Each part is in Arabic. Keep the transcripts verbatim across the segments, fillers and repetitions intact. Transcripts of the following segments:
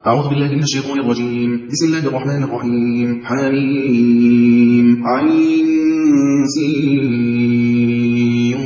أعوذ بالله من الشيطان الرجيم. بسم الله الرحمن الرحيم. حميم عين سين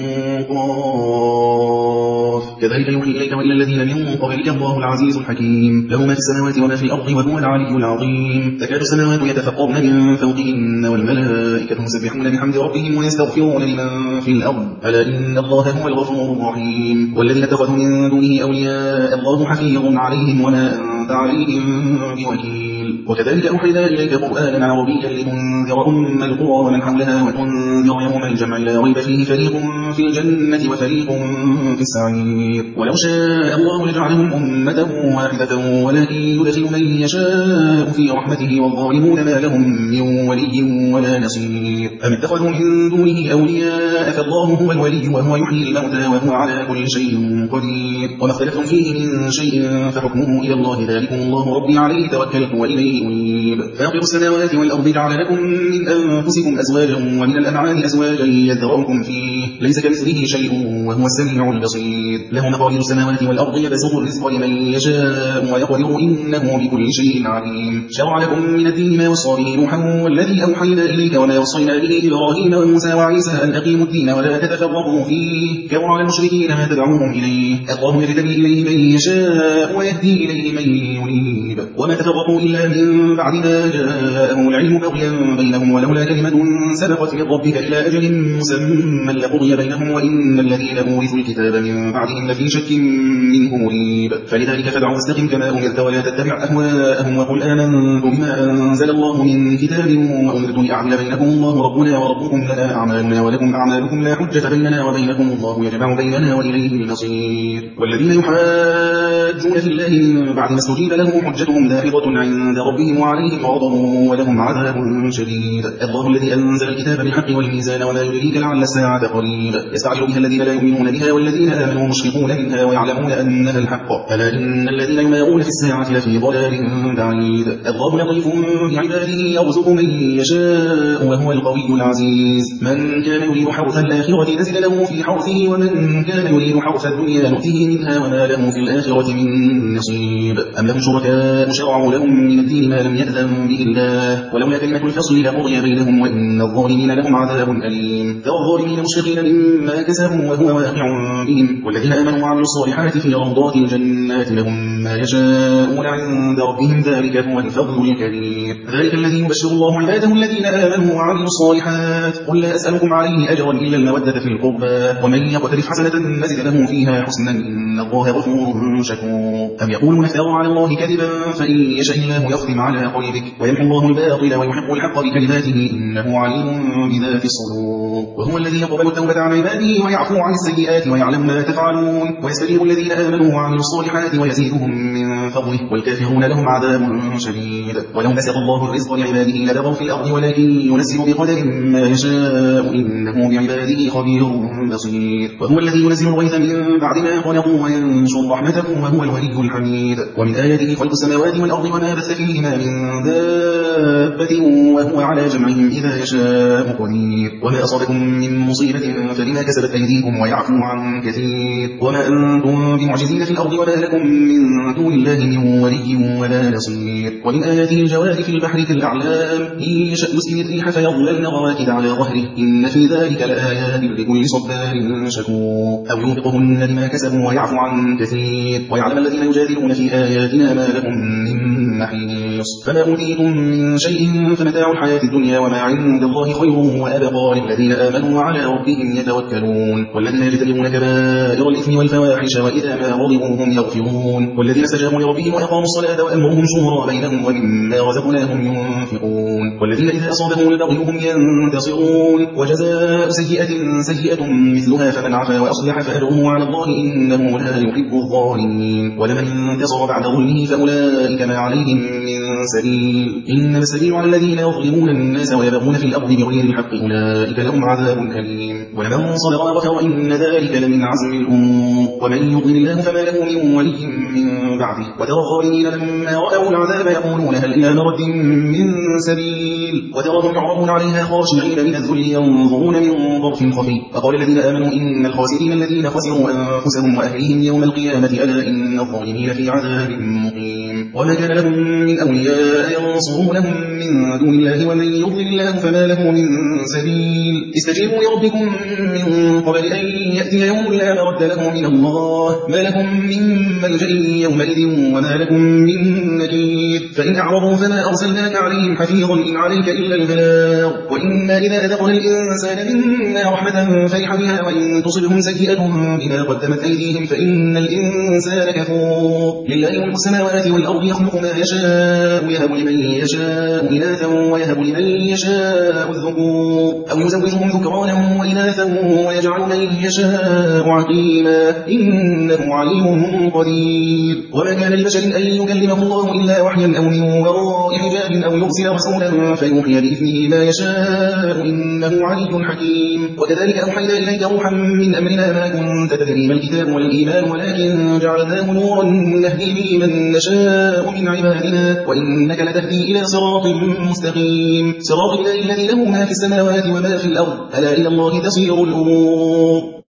قاف كذلك يوحي إليك وإلى الذين من قبلك الله العزيز الحكيم له ما في السماوات وما في الأرض وهو العلي العظيم. تكاد السماوات يتفطرن من فوقهن والملائكة يسبحون بحمد ربهم ويستغفرون لمن في الأرض ألا إن الله هو الغفور الرحيم. والذين اتخذوا من دونه أولياء الله حفيظ عليهم وما أنت عليهم بوكيل. وكذلك أوحينا إليك قرآنا عربيا لتنذر أم القرى ومن حولها وتنذر يوم الجمع لا ريب فيه فريق في الجنة وفريق في السعير. ولو شاء الله لجعلهم أمة واحدة ولكن يدخل من يشاء في رحمته والظالمون ما لهم من ولي ولا نصير. أم اتخذوا من دونه أولياء فالله هو الولي وهو يحيي الموتى وهو على كل شيء قدير. وما اختلفتم فيه من شيء فحكمه إلى الله ذلكم الله ربي عليه توكلت وإليه أنيب. فاطر السماوات والأرض جعل لكم من أنفسكم أزواجا ومن الأنعام أزواجا يذرأكم فيه ليس كمثله شيء وهو السميع البصير. له مقاليد السماوات والأرض يبسط الرزق لمن يشاء ويقدر إنه بكل شيء عليم. شرع لكم من الدين ما وصى به نوحا والذي أوحينا إليك وما وصينا به إبراهيم وموسى وعيسى أن أقيموا الدين ولا تتفرقوا فيه كبر على المشركين ما تدعوهم إليه الله يجتبي إليه من يشاء ويهدي إليه من ينيب. وما تفرقوا إلا من بعد ما جاءهم العلم بغيا بينهم ولولا كلمة سبقت من ربك إلى أجل مسمى لقضي بينهم وإن الذين أورثوا الكتاب من بعدهم لفي شك منه مريب. فلذلك فادع واستقم كما أمرت ولا تتبع أهواءهم وقل آمنت بما أنزل الله من كتاب وأمرت لأعدل بينكم الله ربنا وربكم لنا أعمالنا ولكم أعمالكم لا حجة بيننا وبينكم الله يجمع بيننا وإليه المصير. والذين يحاجون في الله من بعد ما استجيب لهم حجتهم داحضة عند ربهم وعليهم غضب ولهم عذاب شديد. الله الذي أنزل الكتاب بالحق والميزان وما يدريك لعل الساعة قريب يستعجل بها الذين لا يؤمنون بها والذين آمنوا مشفقون منها ويعلمون أنها الحق ألا إن الذين يمارون في الساعة لفي ضلال بعيد. الله لطيف بعباده يرزق من يشاء وهو القوي العزيز. من كان يريد حرث الآخرة نزل له في حرثه ومن كان يريد حرث الدنيا نؤته منها وما له في الآخرة من نصيب. أم لهم شركاء شرعوا لهم من الدين ما لم يأذن به الله ولولا كلمة الفصل لقضي بينهم وإن الظالمين لهم عذاب أليم. ترى الظالمين مشفقين مما كسبوا وهو واقع بهم والذين آمنوا وعملوا الصالحات في روضات الجنات لهم ما يشاءون عند ربهم ذلك هو الفضل الكبير. ذلك الذي يبشر الله عباده الذين آمنوا وعملوا الصالحات قل لا أسألكم عليه أجرا إلا المودة في القربى ومن يقترف حسنة نزد له فيها حسنا إن الله غفور شكور. أم يقولون افتروا على الله كذبا فإن يشاء الله يختم على قلبك ويمحو الله الباطل ويحق الحق بكلماته إنه عليم بذات الصدور. وهو الذي يقبل التوبة عن عباده ويعفو عن السيئات ويعلم ما تفعلون ويستجيب الذين آمنوا وعملوا الصالحات ويزيدهم من فضله والكافرون لهم عذاب شديد. ولو بسط الله الرزق لعباده لبغوا في الأرض ولكن ينزل بقدر ما يشاء إنه بعباده خبير بصير. وهو الذي ينزل الغيث من بعد ما قنطوا وينشر رحمته وهو الولي الحميد. ومن آياته خلق السماوات والأرض وما بث فيهما من دابة وهو على جمعهم إذا يشاء قدير. وما أصابكم من مصيبة فبما كسبت أيديكم ويعفو عن كثير. وما أنتم بمعجزين في الأرض وما لكم من دون الله من ولي ولا نصير. ومن آياته الجوار في البحر كالأعلام إن يشأ يسكن الريح فيظللن رواكد على ظهره إن في ذلك لآيات لكل صبار شكور. أو يوبقهن بما كسبوا ويعفو عن كثير ويعلم الذين يجادلون في آياتنا ما لهم من محيص. فما أوتيتم من شيء فمتاع الحياة الدنيا وما عند الله خير وأبقى للذين آمنوا وعلى ربهم يتوكلون. والذين يجتنبون كبائر الإثم والفواحش وإذا ما غضبوا هم يغفرون. والذين استجابوا لربهم وأقاموا الصلاة وأمرهم شورى بينهم ومما رزقناهم ينفقون. والذين إذا أصابهم البغي هم ينتصرون. وجزاء سيئة سيئة مثلها فمن عفا وأصلح فأجره على الله إنه لا يحب الظالمين. ولمن انتصر بعد ظلمه فأولئك ما عليهم من سبيل إنما السبيل على الذين يظلمون الناس ويبغون في الأرض بغير الحق أولئك لهم عذاب أليم. ولمن صبر وغفر إن ذلك لمن عزم الأمور. ومن يضلل الله فما له من ولي من بعده. وترى الظالمين لما رأوا العذاب يقولون هل إلى مرد من سبيل وتراهم يعرضون عليها خاشعين من الذل ينظرون من ضرف خفي. فقال الذين آمنوا إن الخاسرين الذين خسروا أنفسهم وأهليهم يوم القيامة ألا إن الظالمين في عذاب مقيم. وما كان لهم من أولياء ينصرونهم من دون الله ومن يضلل الله فما له من سبيل استجيبوا لربكم من قبل أن يأتي يوم لا مرد له من الله ما لهم من ملجأ يومئذ وما لكم من نكير فإن أعرضوا فما أرسلناك عليهم حفيظا إن عليك إلا البلاغ وإنا إذا أذقنا الإنسان منا رحمة فرح بها وإن تصبهم سيئة بما قدمت أيديهم فإن الإنسان كفور لله ملك السماوات والأرض يخلق ما يشاء يهب لمن يشاء إناثا ويهب لمن يشاء الذكور أو يزوجهم ذكرانا وإناثا ويجعل من يشاء عقيما إنه عليم قدير وما كان لبشر أن يكلمه الله إلا وحيا أو من وراء حجاب أو يرسل رسولا فيوحي بإذنه ما يشاء إنه علي حكيم وكذلك أوحينا إليك روحا من أمرنا ما كنت تدري ما الكتاب والإيمان ولكن جعلناه نورا نهدي به من نشاء من عبادنا وإنك لتهدي إلى صراط مستقيم صراط الله الذي له ما في السماوات وما في الأرض ألا إلى الله تصير الأمور